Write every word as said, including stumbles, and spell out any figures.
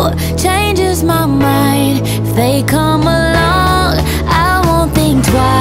changes my mind. If they come along, I won't think twice.